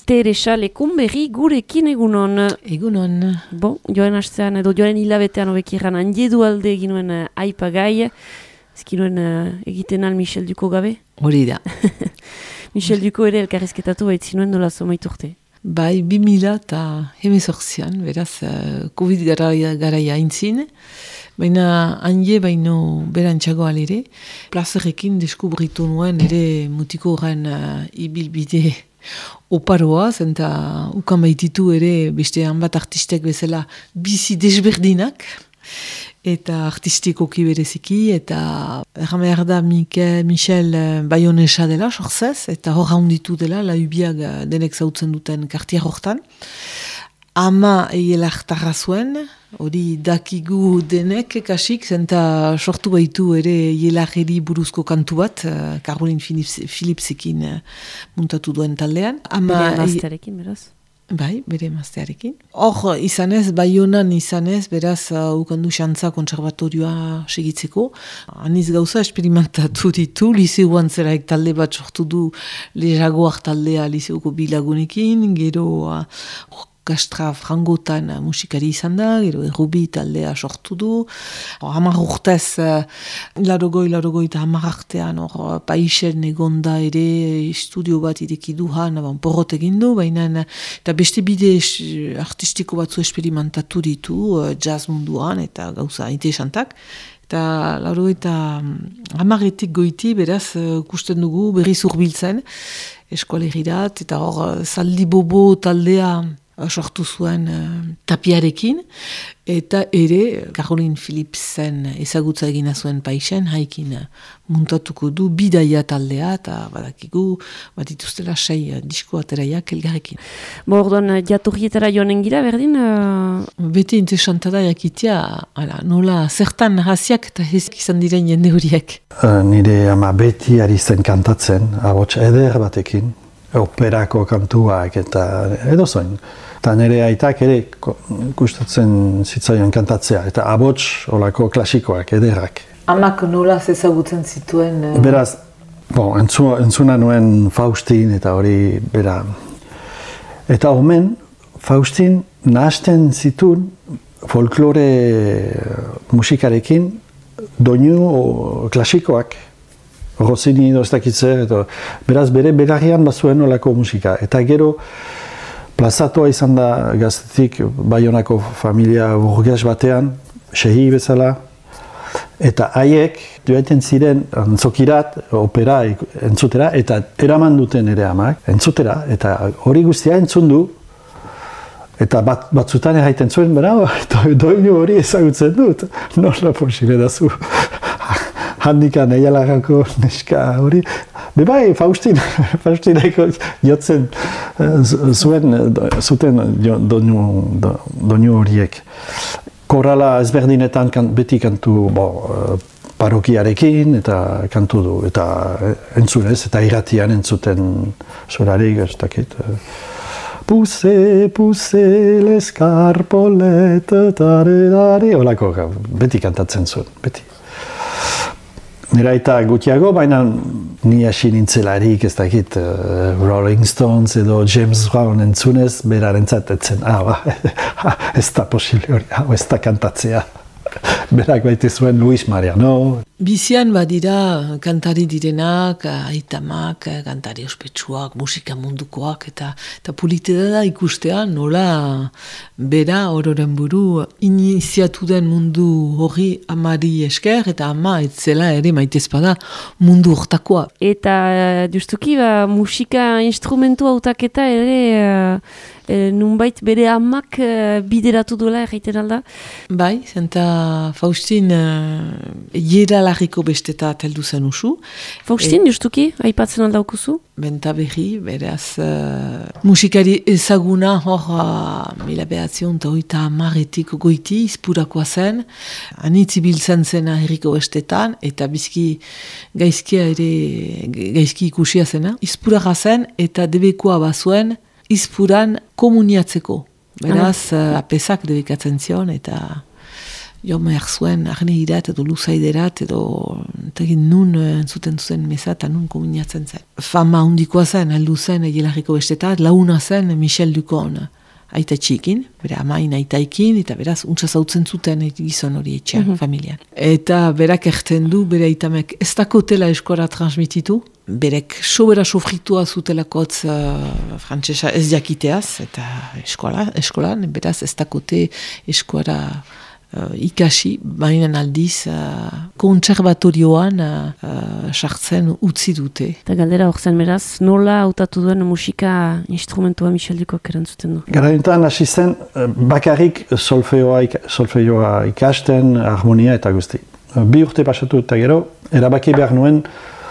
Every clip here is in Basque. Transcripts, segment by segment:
Teresa Lekunberri gurekin egunon. Egunon. Bon, joan hastean edo joan hilabetean hobekirran handiedu alde eginuen aipagai. Ezkinuen egiten al Michel Duko gabe? Hori da. Michel Duko ere elkarrizketatu baitzinuen dola zomaiturte. Bai, 2018an, beraz, COVID garaia aintzin, baina handi baino berantxago alere, plazerekin deskubritu nuen ere mutiko horren ibilbide oparoa, zenta ukan baititu ere beste hanbat artistek bezala bizi desberdinak, eta artistikoki bereziki, eta erramear da Michel Bayonesa dela, sorzez, eta hor handitu dela, laubiak denek zautzen duten kartier hortan. Ama eielaktarra zuen, hori dakigu denek kasik, zenta sortu baitu ere eielageri buruzko kantu bat, Caroline Philipsekin muntatu duen taldean. Bere emaztearekin, beraz? Bai, bere emaztearekin. Hor, izanez, Baionan izanez, beraz, ukandu xantza konservatorioa segitzeko. Aniz gauza esperimentatu ditu, liseuan zeraik talde bat sortu du lejagoak taldea liseuko bilagunekin, gero orkestra frangotan musikari izan da, gero errubi taldea sortu du. Hamar urtez, larogoi eta hamar artean, paisen egonda ere estudio bat ireki duhan, porrot egin du, baina eta beste bide artistiko batzu esperimentatu ditu, jazz munduan eta gauza interesantak. Eta larogoi eta hamaretik goiti, beraz, kusten dugu berriz hurbiltzen eskualerirat, eta hor zaldi bobo taldea sortu zuen tapiarekin, eta ere Caroline Philipsen ezagutza egina zuen paisen, haikin muntatuko du bidaia taldea, eta badakigu bat ituztela 6 disko ateraiak elgarrekin. Orduan, jatorrietara joanen gira, berdin? Bete interesantada jakitea, nola zertan hasiak eta hezk izan diren jende horiek. Nire ama beti ari zen kantatzen, abots eder batekin, operako kantuak eta edo zoin. Eta nire aitak ere gustatzen zitzaion kantatzea, eta abots olako klasikoak, ederrak. Amak nola ezagutzen zituen? Beraz, entzuna nuen Faustin eta hori bera. Eta omen, Faustin nahasten zituen folklore musikarekin doinu klasikoak. Rossini edo ez dakitze, beraz bere belarrian bazuen olako musika. Eta gero, plazatoa izan da gaztetik Baionako familia burges batean, sehi bezala, eta haiek dueten ziren antzokirat, opera entzutera, eta eraman duten ere amak, entzutera, eta hori guztia entzun du, eta batzutan erraiten zuen, doinu hori ezagutzen dut, nola posile da zu. Handikan eialagako neska hori. Bebai, Faustineko jotzen zuten doinu horiek. Korala ezberdinetan beti kantu parokiarekin eta kantu du. Eta entzunez, eta irratian entzuten zorarik, ez dakit. Puse, l'escarpolet, tare, olako, beti kantatzen zuen, beti. Nira eta gutiago, baina ni hasi nintzelarik, ez dakit, Rolling Stones edo James Brown entzunez, berarentzat etzen, ez da posible hori, ez da kantatzea. Berak baite zuen Luis Mariano. Bizian badira kantari direnak, aitamak, kantari ospetsuak, musika mundukoak, eta polite da ikustea nola bera ororen buru iniziatu den mundu hori amari esker, eta ama etzela ere maitezpada mundu hortakoa. Eta justuki musika instrumentu hautaketa ere nunbait bere amak bideratu duela erraiten alda? Bai, zenta Faustin jeralarriko bestetat heldu zen usu. Faustin, justuki, aipatzen aldaukuzu? Benta berri, beraz, musikari ezaguna hor 1930 goiti, izpurakoa zen, anitzi biltzen zena herriko bestetan, eta bizki gaizki ikusia zena. Izpuraga zen, eta debekoa bazuen, izpuran komuniatzeko. Beraz, apesak debekatzen zion, eta jo behar zuen arnegirat edo luzaiderat edo tegin nun entzuten zen meza eta nun komuniatzen zen. Fama hundikoa zen, heldu zen Egelarriko bestetat, launa zen Michel Dukon aita txikin, bere amain aitaikin, eta beraz untsa zautzen zuten gizon hori etxean, familian. Eta berak erten du, bere aitamek ez dakotela eskora transmititu, berek sobera sofritua zutelakotz frantsesa ez jakiteaz, eta eskolan, beraz ez dakote eskora ikasi, baina aldiz kontserbatorioan sartzen utzi dute. Eta galdera hor zen beraz, nola hautatu duen musika instrumentua Michel Dukok erantzuten du? Garaintan hasi zen bakarrik solfeoa ikasten, harmonia eta guzti. 2 urte pasatu eta gero, erabaki behar nuen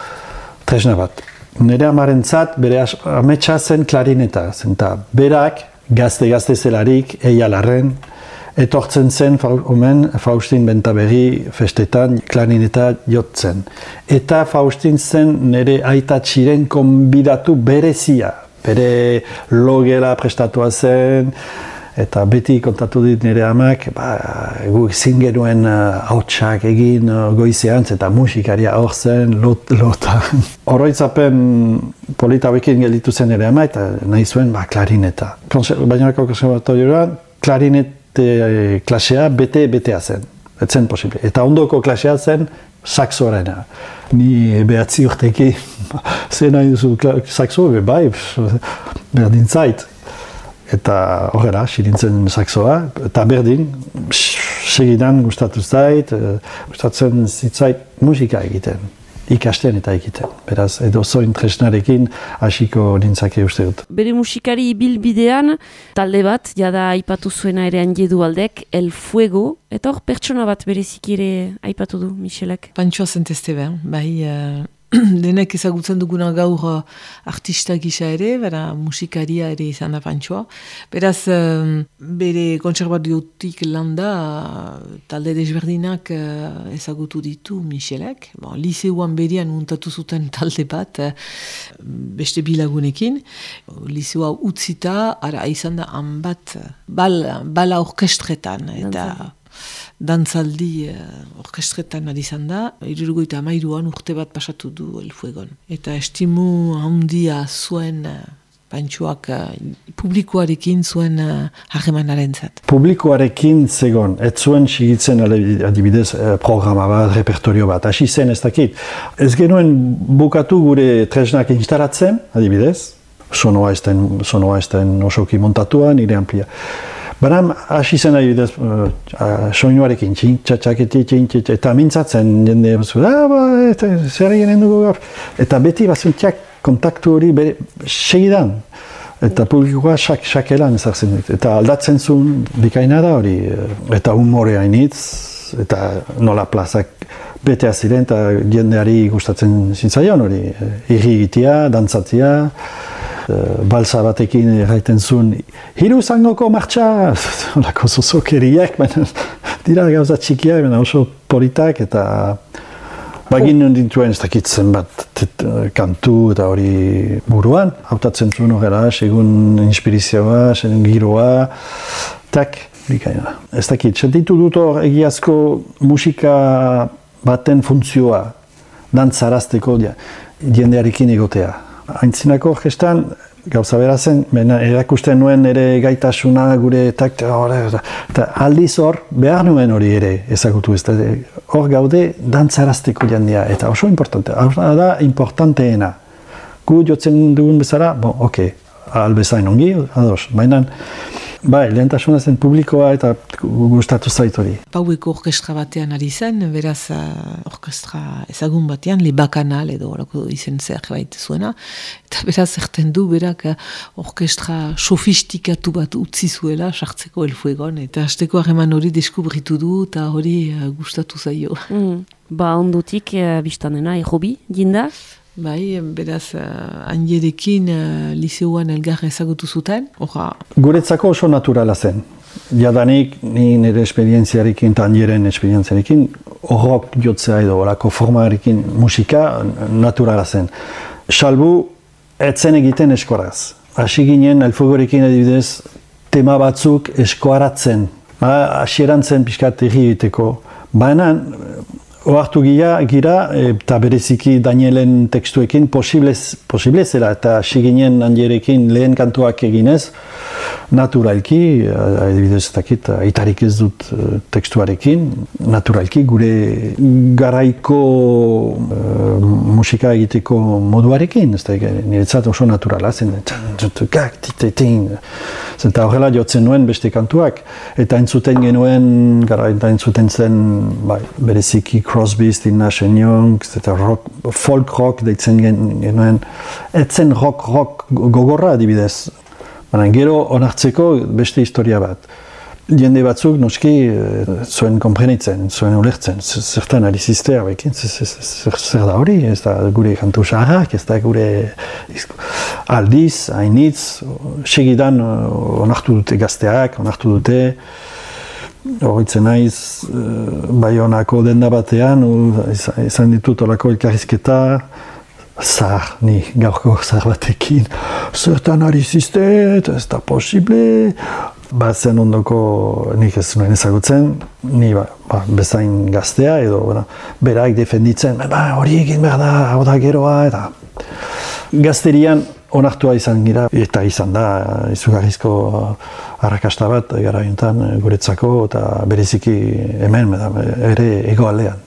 tresna bat. Nire amarentzat bere ametsa zen klarineta, zenta berak gazte zelarik, eialarren, etortzen zen omen Faustin Bentaberri festetan klarineta jotzen. Eta Faustin zen nire aitatxiren konbidatu berezia. Bere logela prestatua zen, eta beti kontatu dit nire amak, gu ezin genuen hautsak egin goizean, eta musikaria hor zen, lotan. Oroitzapen polita bekin gelditu zen nire ama, eta nahi zuen klarineta. Bainako konservatorioan, klarineta klasea bete-betea zen. Etzen posible. Eta ondoko klasea zen saxoarena. Ni 9 urteki zen nahi duzu saxo, bai, berdin zait. Eta horrela, sirintzen saxoa, eta berdin, segidan gustatu zait, gustatzen zitzait musika egiten. Ikasten eta egiten. Beraz, edo zoin tresnarekin hasiko nintzake uste dut. Bere musikari ibilbidean, talde bat, jada aipatu zuena ere Anjedu aldek, El Fuego, eta hor pertsona bat bereziki ere aipatu du, Michelek. Pantxoa zentezte behar, bai denek ezagutzen duguna gaur artista gisa ere, bera musikaria ere izan da Pantxoa. Beraz, bere kontserbatiotik landa talde desberdinak ezagutu ditu Michelek. Liseuan berian muntatu zuten talde bat, beste bilagunekin. Liseua utzita, ara izan da hanbat bala orkestretan, eta dantzaldi orkestretan ari izan da, 73an urte bat pasatu du El Fuegon. Eta estimu handia zuen Pantxoak publikoarekin zuen harremanaren zat. Publikoarekin zegon, ez zuen sigitzen adibidez programa bat, repertorio bat, hasi zen ez dakit. Ez genuen bukatu gure tresnak instalatzen, adibidez, sonoa esten osoki montatua, nire amplia. Baina hasi zen adibidez soinuarekin, txintxatxaketi, eta mintzatzen jende, zer eginen dugu gaur. Eta beti bazuntiak kontaktu hori segidan. Eta publikoa sakelan ezartzen dut. Eta aldatzen zuen bikaina da hori. Eta humorea initz, eta nola plazak betea ziren, eta jendeari gustatzen zitzaion hori. Irri egitea, dantzatzea, balsa batekin erraiten zuen, hiru zangoko martxa, olako zozokeriak, dira gauza txikiak, oso politak, eta bagin dituen ez dakitzen bat kantu eta hori buruan, hautatzen zuen horrela, segun inspirizioa, segun giroa, tak, bikaina. Ez dakit, sentitu dut hor egiazko musika baten funtzioa, dantzarazteko jendearekin egotea. Aintzinako orkestan, gauza bera zen, erakusten nuen ere gaitasuna gure eta aldiz hor, behar nuen hori ere ezagutu ez. Hor gaude dantzarazteko jendea, eta oso importante, da importanteena. Gu jotzen dugun bezala, albezain ongi, ados, baina bai, lehentasuna zen publikoa eta gustatu zait hori. Paueko orkestra batean ari zen, beraz orkestra ezagun batean, Le Bacanal edo horako izen zerbait zuena, eta beraz erten du berak orkestra sofistikatu bat utzi zuela, sartzeko El Fuegon, eta hasteko harreman hori deskubritu du, eta hori gustatu zaio. Ondutik, biztanena, hobi, jinda? Bai, beraz, Anjerekin liseuan elgar ezagutu zuten. Guretzako oso naturala zen. Jadanik, ni nire esperientziarekin eta Anjeren esperientziarekin, horrok jotzea edo horako formarekin musika naturala zen. Salbu, etzen egiten eskoraz. Hasi ginen, El Fuegorekin adibidez, tema batzuk eskoaratzen. Hasieran zen pixkat erri egiteko. Baina, ohartu gira, eta bereziki Danielen tekstuekin posible zela, eta hasi ginen Andierekin lehen kantuak eginez, naturalki, adibidez ez dakit, aitarik ez dut tekstuarekin, naturalki gure garaiko musika egiteko moduarekin, ez da, niretzat oso naturala zen, eta horrela jotzen nuen beste kantuak, eta entzuten genuen, eta entzuten zen, bereziki Crosby, Stills Nash & Young, eta folk rock deitzen genuen, etzen rock gogorra adibidez. Baina gero onartzeko beste historia bat. Jende batzuk noski zuen konprenitzen, zuen ulertzen, zertan ari zizte hauekin, zer da hori, ez da gure kantu saharrak, ez da gure aldiz, hainitz, segidan onartu dute gazteak, onartu dute, horitzen naiz, Baionako denda batean, izan ditut olako elkarrizketa, zahar, ni gaurko zahar batekin, zertan ari zizte, ez da posible, zen ondoko nik ez nuen ezagutzen, ni bezain gaztea edo berak defenditzen, hori egin behar da, hau da geroa, eta gazterian onartua izan gira, eta izan da izugarrizko arrakasta bat garaiuntan guretzako, eta bereziki hemen, ere egoaldean.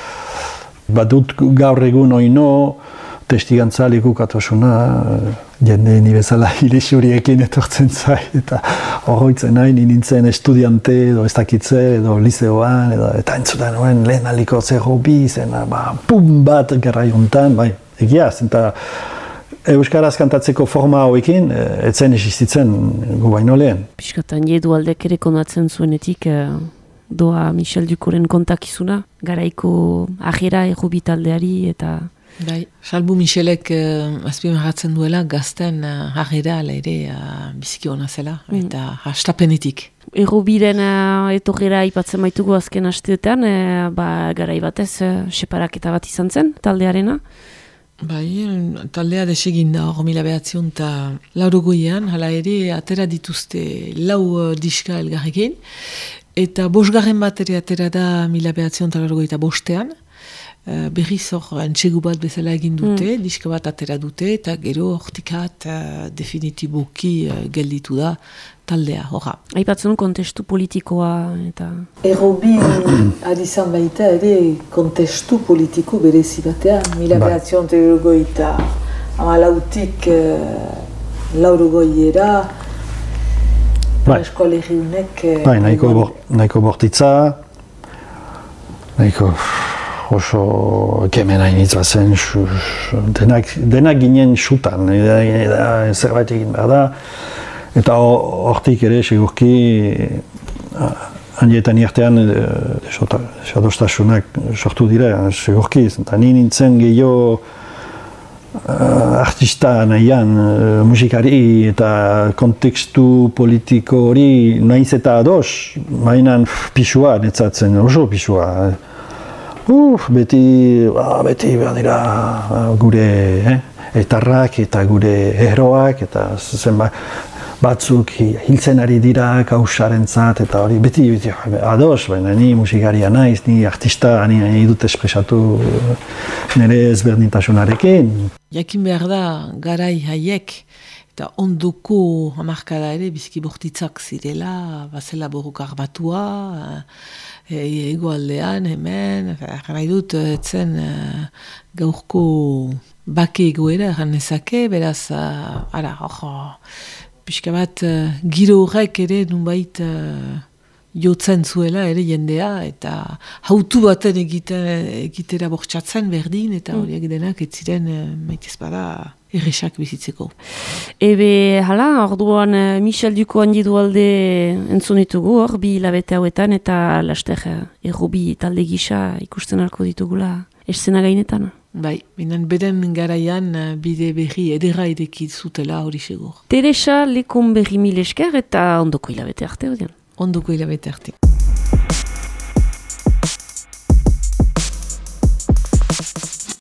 Badut gaur egun oino, testigantza lekukatasuna, jende ni bezala hilexuriekin etortzen zai, eta horroitzen nahi nintzen estudiante edo ez dakitze edo liceoan, eta entzutan nuen lehen aliko zerro bi, zena pum bat garraiontan, egia, eta Euskaraz kantatzeko forma hauekin, etzen existitzen gu baino lehen. Piskatan jedu aldek ere konatzen zuenetik, doa Michel Ducoren kontakizuna, garaiko ajera errubi taldeari eta... Salbu Michelek azpimarratzen duela gazten ajera ere biziki hona zela, eta hastapenetik. Errubiren etorrera ipatzen baitugu azken asteetan, garai batez separaketa bat izan zen taldearena. Taldea desegin da hor 1980 hala ere atera dituzte 4 diska elgarrekin, eta 5. bat ere atera da 1985 berriz hor entsegu bat bezala egin dute, diska bat atera dute, eta gero hortikat definitiboki gelditu da taldea, horra. Aipatzen kontestu politikoa eta... Errobi adizan baita ere kontestu politiko berezi batean, 1980 laurogoiera, eskolegiunek... Nahiko bortitza, nahiko... oso kemen hainitz bazen, denak ginen xutan, zerbait egin behar da, eta hortik ere segurki handietan irtean sadostasunak sortu dira, segurki, eta ni nintzen gehiago artista nahian, musikari eta kontekstu politiko hori nahiz eta ados, mainan pisua, netzatzen oso pisua. Beti behar dira gure etarrak eta gure eroak eta batzuk hiltzen ari dira kausarentzat eta hori beti ados, baina ni musikaria naiz, ni artista, ni dut espresatu nire ezberdintasunarekin. Jakin behar da garai haiek eta ondoko hamarkada ere biziki bortitzak zirela, bazela borrokar batua, egoaldean, hemen, nahi dut, etzen gaurko bake egoera erran ezake, beraz, pixka bat, giro horrek ere nunbait jotzen zuela ere jendea, eta hautu baten egitera bortxatzen berdin, eta horiek denak ez ziren maitez bada erresak bizitzeko. Hala, orduan Michel Ducoren alde entzun ditugu hor, 2 hilabete hauetan, eta laster errubi talde gisa ikusten halko ditugula eszena gainetan. Binen beren garaian bide berri edera edeki zutela hori segur. Teresa Lekon berri mil esker eta ondoko hilabete arte, Ondoko hilabete arte.